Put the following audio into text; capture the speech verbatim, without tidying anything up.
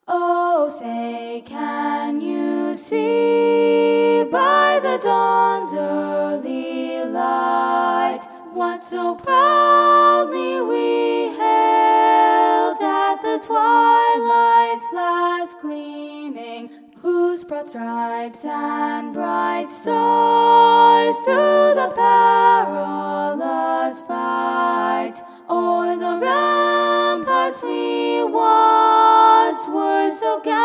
Oh, say, can you see by the dawn's early light what so proudly we hailed at the twilight's last gleaming, whose broad stripes and bright stars through the perilous fight o'er the ramparts we watched were so